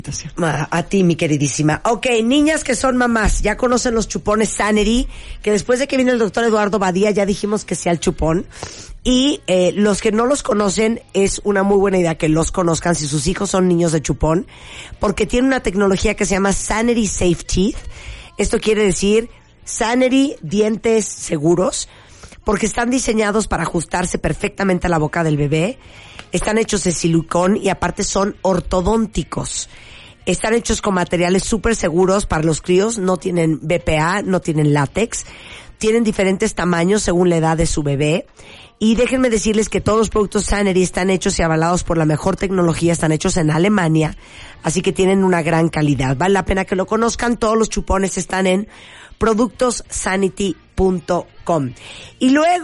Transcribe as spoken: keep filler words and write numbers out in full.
A, a ti, mi queridísima. Ok, niñas que son mamás, ya conocen los chupones Sanity, que después de que vino el doctor Eduardo Badía ya dijimos que sea el chupón. Y eh, los que no los conocen, es una muy buena idea que los conozcan si sus hijos son niños de chupón, porque tiene una tecnología que se llama Sanity Safe Teeth. Esto quiere decir Sanity, dientes seguros, porque están diseñados para ajustarse perfectamente a la boca del bebé. Están hechos de silicón y aparte son ortodónticos. Están hechos con materiales súper seguros para los críos, no tienen B P A, no tienen látex, tienen diferentes tamaños según la edad de su bebé. Y déjenme decirles que todos los productos Sanity están hechos y avalados por la mejor tecnología, están hechos en Alemania, así que tienen una gran calidad. Vale la pena que lo conozcan, todos los chupones están en productos sanity punto com. Y luego